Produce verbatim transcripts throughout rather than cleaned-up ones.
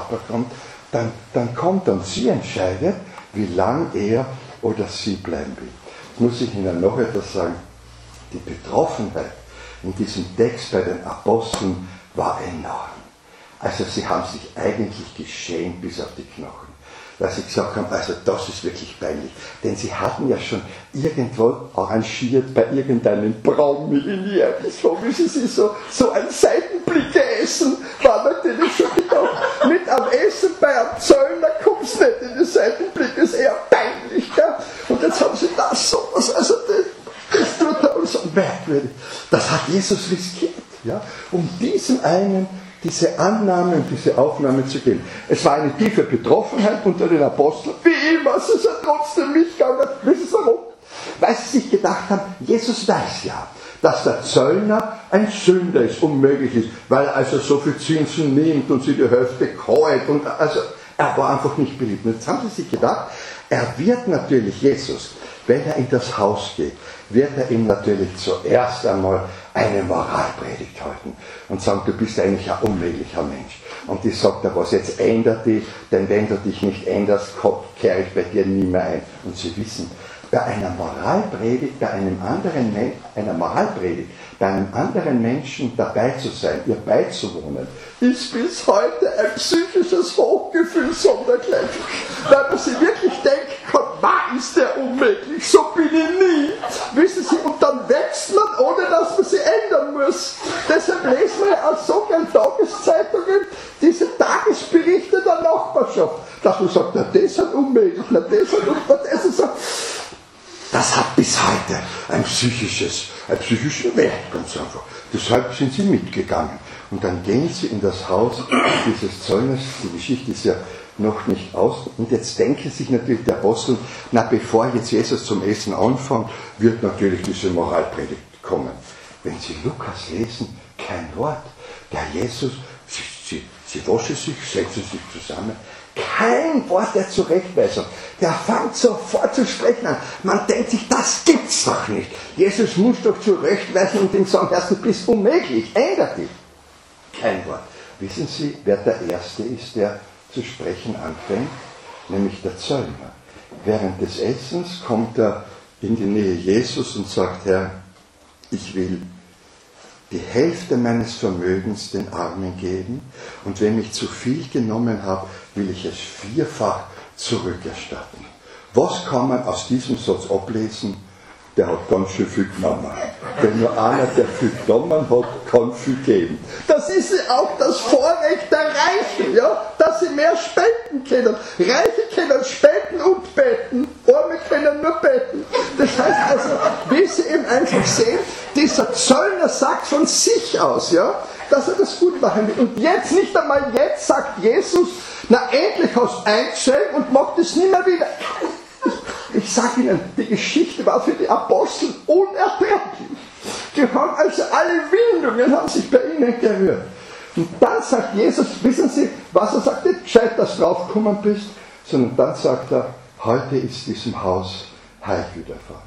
Papa kommt, dann, dann kommt er und sie entscheidet, wie lang er oder sie bleiben will. Jetzt muss ich Ihnen noch etwas sagen. Die Betroffenheit in diesem Text bei den Aposteln war enorm. Also sie haben sich eigentlich geschämt bis auf die Knochen. Weil sie gesagt haben, also das ist wirklich peinlich. Denn sie hatten ja schon irgendwo arrangiert bei irgendeinem Braumillionär, so wie sie sich so, so ein Seitenblicke essen, war natürlich schon gedacht, mit am Essen bei einem Zöllner kommst du nicht in die Seitenblicke, ist eher peinlich. Gell? Und jetzt haben sie das so, also das, das tut uns so merkwürdig. Das hat Jesus riskiert, ja, um diesem einen diese Annahme und diese Aufnahme zu geben. Es war eine tiefe Betroffenheit unter den Aposteln. Wie immer, es ist ja trotzdem mitgegangen. Wissen Sie warum? Weil sie sich gedacht haben, Jesus weiß ja, dass der Zöllner ein Sünder ist, unmöglich ist, weil er also so viel Zinsen nimmt und sie die Hälfte kaut. Und also, er war einfach nicht beliebt. Und jetzt haben sie sich gedacht, er wird natürlich Jesus, wenn er in das Haus geht, wird er ihm natürlich zuerst einmal eine Moralpredigt halten und sagen, du bist eigentlich ein unmöglicher Mensch. Und die sagt er, was, jetzt ändert dich, denn wenn du dich nicht änderst, kehre ich bei dir nie mehr ein. Und sie wissen, bei einer Moralpredigt, bei einem anderen Men- einer Moralpredigt, bei einem anderen Menschen dabei zu sein, ihr beizuwohnen, ist bis heute ein psychisches Hochgefühl sondergleichen. Weil man sich wirklich denken kann, was ist der unmöglich, so bin ich nie. Wissen Sie, und dann wächst man, ohne dass man sich ändern muss. Deshalb lesen wir ja auch so gerne Tageszeitungen, diese Tagesberichte der Nachbarschaft, dass man sagt, na das ist halt unmöglich, na das ist halt unmöglich, das ist halt. Das hat bis heute ein psychisches, einen psychischen Wert, ganz einfach. Deshalb sind sie mitgegangen. Und dann gehen sie in das Haus dieses Zöllners. Die Geschichte ist ja noch nicht aus. Und jetzt denken sich natürlich die Apostel, na bevor jetzt Jesus zum Essen anfängt, wird natürlich diese Moralpredigt kommen. Wenn Sie Lukas lesen, kein Wort. Der Jesus, sie, sie, sie waschen sich, setzen sich zusammen. Kein Wort der Zurechtweisung. Der fängt sofort zu sprechen an. Man denkt sich, das gibt's doch nicht. Jesus muss doch zurechtweisen und ihm sagen, erst du bist unmöglich, ändert dich. Kein Wort. Wissen Sie, wer der Erste ist, der zu sprechen anfängt? Nämlich der Zöllner. Während des Essens kommt er in die Nähe Jesus und sagt, Herr, ich will die Hälfte meines Vermögens den Armen geben und wenn ich zu viel genommen habe, will ich es vierfach zurückerstatten. Was kann man aus diesem Satz ablesen? Der hat ganz schön viel genommen. Wenn nur einer, der viel genommen hat, kann viel geben. Das ist auch das Vorrecht der Reichen, ja? Dass sie mehr spenden können. Reiche können spenden und beten, Arme können nur beten. Das heißt also, wie Sie eben einfach sehen, dieser Zöllner sagt von sich aus, ja, dass er das gut machen will. Und jetzt, nicht einmal jetzt, sagt Jesus, na endlich hast du eingeschrieben und mach das nicht mehr wieder. Ich sage Ihnen, die Geschichte war für die Apostel unerträglich. Die haben also alle Windungen haben sich bei ihnen gerührt. Und dann sagt Jesus, wissen Sie, was er sagt, nicht gescheit, dass du draufgekommen bist, sondern dann sagt er, heute ist diesem Haus Heil widerfahren.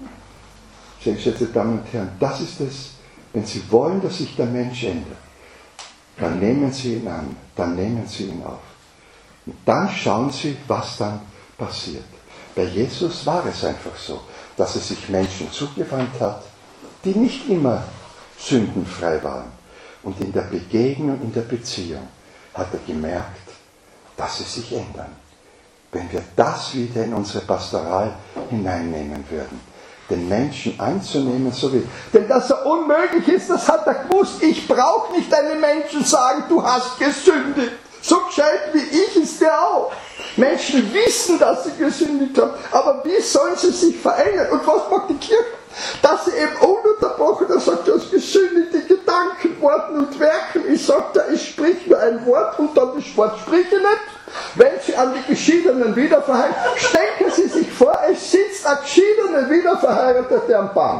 Sehr geschätzte Damen und Herren, das ist es, wenn Sie wollen, dass sich der Mensch ändert, dann nehmen Sie ihn an, dann nehmen Sie ihn auf. Und dann schauen Sie, was dann passiert. Bei Jesus war es einfach so, dass er sich Menschen zugewandt hat, die nicht immer sündenfrei waren. Und in der Begegnung, in der Beziehung hat er gemerkt, dass sie sich ändern. Wenn wir das wieder in unsere Pastoral hineinnehmen würden, den Menschen anzunehmen, so wie. Denn dass er unmöglich ist, das hat er gewusst. Ich brauche nicht einem Menschen sagen, du hast gesündigt. So gescheit wie ich ist der auch. Menschen wissen, dass sie gesündigt haben, aber wie sollen sie sich verändern? Und was macht die Kirche? Dass sie eben ununterbrochen, er sagt, du hast gesündigt in Gedanken, Worten und Werken. Ich sage da, ich sprich nur ein Wort und dann das Wort sprich ich nicht. Wenn Sie an die Geschiedenen wiederverheiratet, stecken Sie sich vor, es sitzt ein geschiedene Wiederverheiratete am Baum.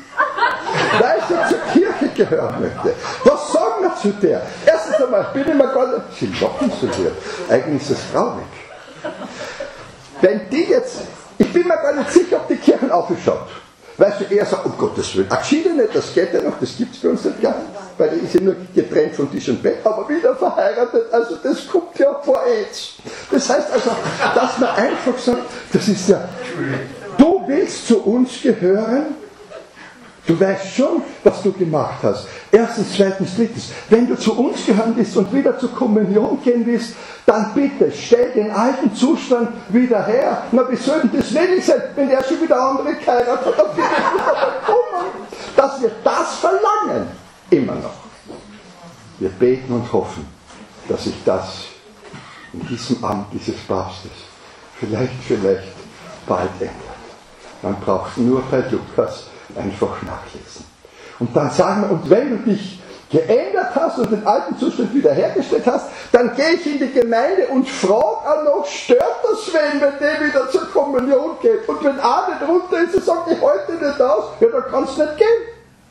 Weil sie zur Kirche gehören möchte. Was sagen wir zu der? Erstens einmal, bin ich mir gar nicht, Sie lachen so hier. Eigentlich ist es traurig. Wenn die jetzt, ich bin mir gar nicht sicher, ob die Kirchen aufgeschaut. Weil sie eher sagen, um Gottes Willen, eine geschiedene, das geht ja noch, das gibt es bei uns nicht gar nicht. weil er ist ja nur getrennt von Tisch und Bett, aber wieder verheiratet, also das kommt ja vor AIDS. Das heißt also, dass man einfach sagt, das ist ja, du willst zu uns gehören, du weißt schon, was du gemacht hast. Erstens, zweitens, drittens. Wenn du zu uns gehören willst und wieder zur Kommunion gehen willst, dann bitte stell den alten Zustand wieder her. Na, wie soll denn das nötig sein, wenn der schon wieder andere geheiratet hat? Auf die kommen, dass wir das verlangen. Immer noch. Wir beten und hoffen, dass sich das in diesem Amt dieses Papstes vielleicht, vielleicht bald ändert. Man braucht nur bei Lukas einfach nachlesen. Und dann sagen wir, und wenn du dich geändert hast und den alten Zustand wiederhergestellt hast, dann gehe ich in die Gemeinde und frage auch noch, stört das wen, wenn der wieder zur Kommunion geht? Und wenn einer nicht runter ist und sagt, ich halte nicht aus, ja, dann kann es nicht gehen.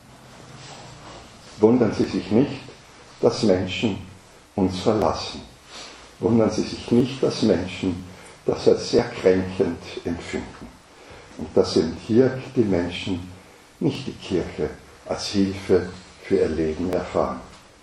Wundern Sie sich nicht, dass Menschen uns verlassen. Wundern Sie sich nicht, dass Menschen das als sehr kränkend empfinden. Und dass eben hier die Menschen nicht die Kirche als Hilfe für ihr Leben erfahren.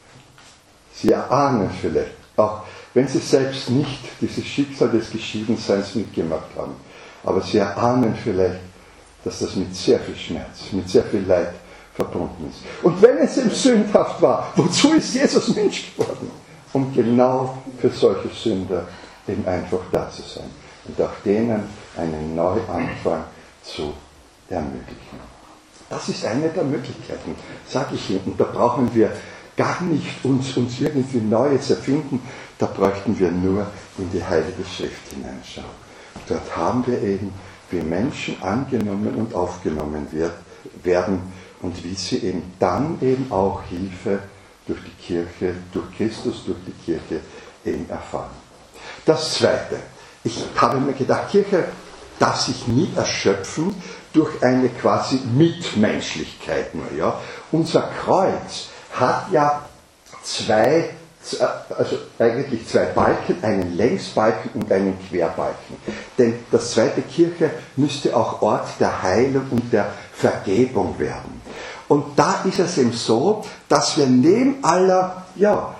Sie erahnen vielleicht, auch wenn sie selbst nicht dieses Schicksal des Geschiedenseins mitgemacht haben, aber sie erahnen vielleicht, dass das mit sehr viel Schmerz, mit sehr viel Leid verbunden ist. Und wenn es ihm sündhaft war, wozu ist Jesus Mensch geworden? Um genau für solche Sünder eben einfach da zu sein und auch denen einen Neuanfang zu ermöglichen. Das ist eine der Möglichkeiten, sage ich Ihnen. Und da brauchen wir gar nicht uns, uns irgendwie Neues erfinden, da bräuchten wir nur in die Heilige Schrift hineinschauen. Dort haben wir eben, wie Menschen angenommen und aufgenommen wird, werden und wie sie eben dann eben auch Hilfe durch die Kirche, durch Christus, durch die Kirche eben erfahren. Das Zweite, ich habe mir gedacht, Kirche darf sich nie erschöpfen durch eine quasi Mitmenschlichkeit nur. Ja? Unser Kreuz hat ja zwei, also eigentlich zwei Balken, einen Längsbalken und einen Querbalken. Denn das zweite Kirche müsste auch Ort der Heilung und der Vergebung werden. Und da ist es eben so, dass wir neben aller, ja,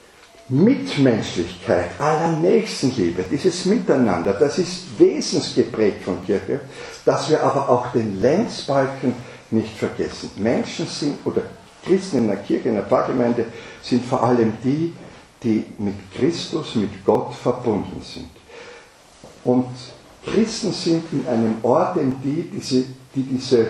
Mitmenschlichkeit, aller Nächstenliebe, dieses Miteinander, das ist wesensgeprägt von Kirche, dass wir aber auch den Längsbalken nicht vergessen. Menschen sind, oder Christen in der Kirche, in der Pfarrgemeinde, sind vor allem die, die mit Christus, mit Gott verbunden sind. Und Christen sind in einem Ort, in die diese, die diese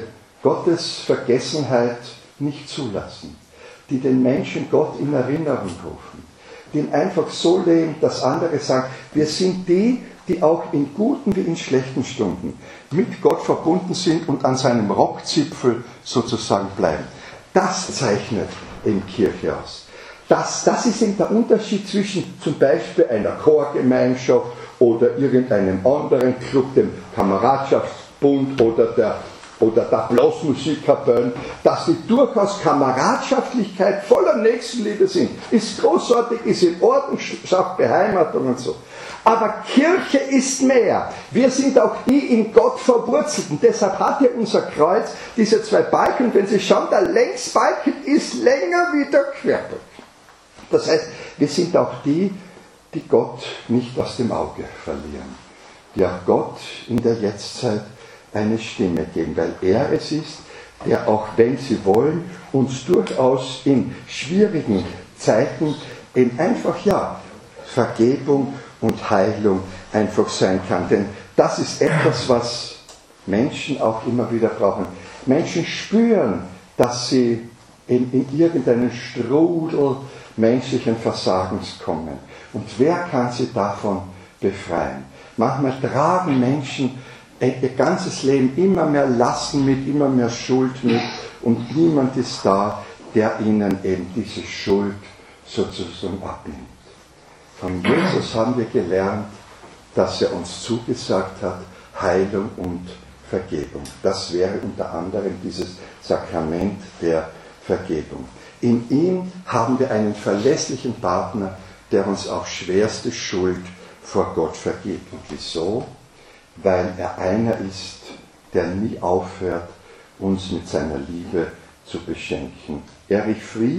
Gottesvergessenheit nicht zulassen, die den Menschen Gott in Erinnerung rufen, die ihn einfach so leben, dass andere sagen, wir sind die, die auch in guten wie in schlechten Stunden mit Gott verbunden sind und an seinem Rockzipfel sozusagen bleiben. Das zeichnet in Kirche aus. Das, das ist eben der Unterschied zwischen zum Beispiel einer Chorgemeinschaft oder irgendeinem anderen Club, dem Kameradschaftsbund oder der oder der Blasmusikkapellen, dass die durchaus Kameradschaftlichkeit voller Nächstenliebe sind. Ist großartig, ist in Ordnung, schafft Beheimatung und so. Aber Kirche ist mehr. Wir sind auch die in Gott Verwurzelten. Deshalb hat ja unser Kreuz diese zwei Balken. Wenn Sie schauen, der Längsbalken ist länger wie der Querbalken. Das heißt, wir sind auch die, die Gott nicht aus dem Auge verlieren. Die auch Gott in der Jetztzeit eine Stimme geben, weil er es ist, der auch, wenn Sie wollen, uns durchaus in schwierigen Zeiten eben einfach, ja, Vergebung und Heilung einfach sein kann. Denn das ist etwas, was Menschen auch immer wieder brauchen. Menschen spüren, dass sie in, in irgendeinen Strudel menschlichen Versagens kommen. Und wer kann sie davon befreien? Manchmal tragen Menschen ihr ganzes Leben immer mehr Lasten mit, immer mehr Schuld mit und niemand ist da, der ihnen eben diese Schuld sozusagen abnimmt. Von Jesus haben wir gelernt, dass er uns zugesagt hat, Heilung und Vergebung. Das wäre unter anderem dieses Sakrament der Vergebung. In ihm haben wir einen verlässlichen Partner, der uns auch schwerste Schuld vor Gott vergibt. Und wieso? Weil er einer ist, der nie aufhört, uns mit seiner Liebe zu beschenken. Erich Fried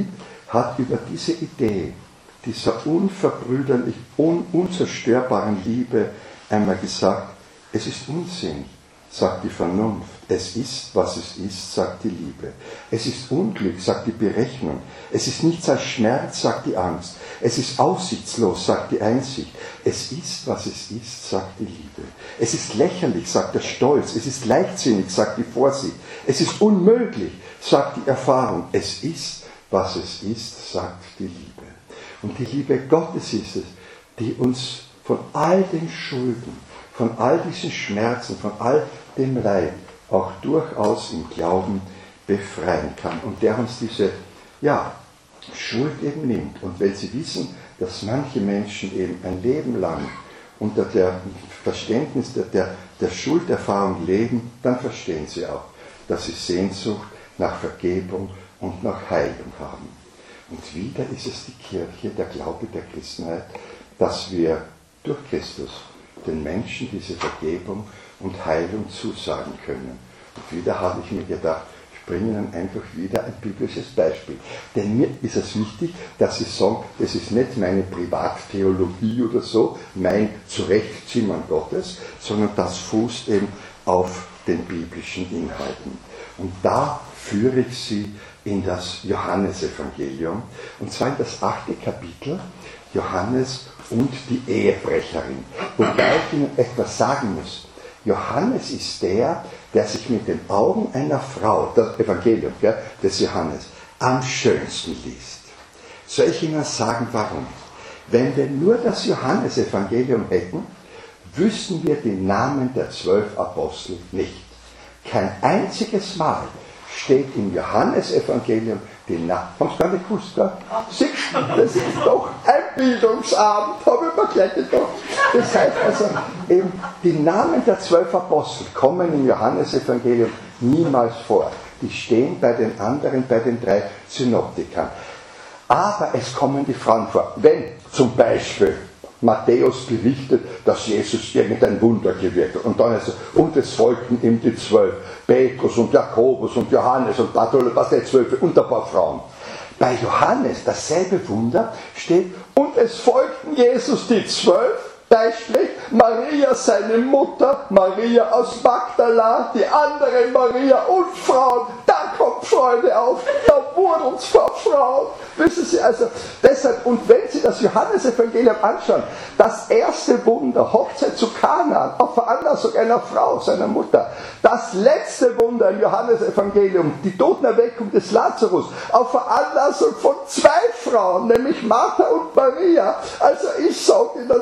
hat über diese Idee dieser unverbrüderlich, un unzerstörbaren Liebe einmal gesagt, es ist Unsinn, sagt die Vernunft. Es ist, was es ist, sagt die Liebe. Es ist Unglück, sagt die Berechnung. Es ist nichts als Schmerz, sagt die Angst. Es ist aussichtslos, sagt die Einsicht. Es ist, was es ist, sagt die Liebe. Es ist lächerlich, sagt der Stolz. Es ist leichtsinnig, sagt die Vorsicht. Es ist unmöglich, sagt die Erfahrung. Es ist, was es ist, sagt die Liebe. Und die Liebe Gottes ist es, die uns von all den Schulden, von all diesen Schmerzen, von all dem Leid auch durchaus im Glauben befreien kann. Und der uns diese ja, Schuld eben nimmt. Und wenn Sie wissen, dass manche Menschen eben ein Leben lang unter dem Verständnis der, der, der Schulderfahrung leben, dann verstehen Sie auch, dass sie Sehnsucht nach Vergebung und nach Heilung haben. Und wieder ist es die Kirche, der Glaube der Christenheit, dass wir durch Christus den Menschen diese Vergebung und Heilung zusagen können. Und wieder habe ich mir gedacht, ich bringe Ihnen einfach wieder ein biblisches Beispiel. Denn mir ist es wichtig, dass Sie sagen, das ist nicht meine Privattheologie oder so, mein Zurechtzimmern Gottes, sondern das fußt eben auf den biblischen Inhalten. Und da führe ich Sie in das Johannesevangelium, und zwar in das achte Kapitel, Johannes und die Ehebrecherin. Wobei ich Ihnen etwas sagen muss. Johannes ist der, der sich mit den Augen einer Frau, das Evangelium gell, des Johannes, am schönsten liest. Soll ich Ihnen sagen, warum? Wenn wir nur das Johannesevangelium hätten, wüssten wir den Namen der zwölf Apostel nicht. Kein einziges Mal steht im Johannesevangelium den Namen. Haben Sie gar nicht gewusst, gell? Siehst du, das ist doch ein Bildungsabend, habe ich mir gleich gedacht. Das heißt also, eben die Namen der zwölf Apostel kommen im Johannesevangelium niemals vor. Die stehen bei den anderen, bei den drei Synoptikern. Aber es kommen die Frauen vor. Wenn zum Beispiel Matthäus berichtet, dass Jesus irgendein Wunder gewirkt hat. Und dann heißt es, und es folgten ihm die zwölf, Petrus und Jakobus und Johannes und Bartholomäus, was der zwölf und ein paar Frauen. Bei Johannes dasselbe Wunder steht, und es folgten Jesus die zwölf, Beispiel, Maria seine Mutter, Maria aus Magdala, die andere Maria und Frauen, da kommt Freude auf, da wurden uns vor Frauen. Wissen Sie, also deshalb, und wenn Sie das Johannesevangelium anschauen, das erste Wunder, Hochzeit zu Kanaan, auf Veranlassung einer Frau, seiner Mutter, das letzte Wunder im Johannesevangelium, die Totenerweckung des Lazarus, auf Veranlassung von zwei Frauen, nämlich Martha und Maria. Also ich sage Ihnen,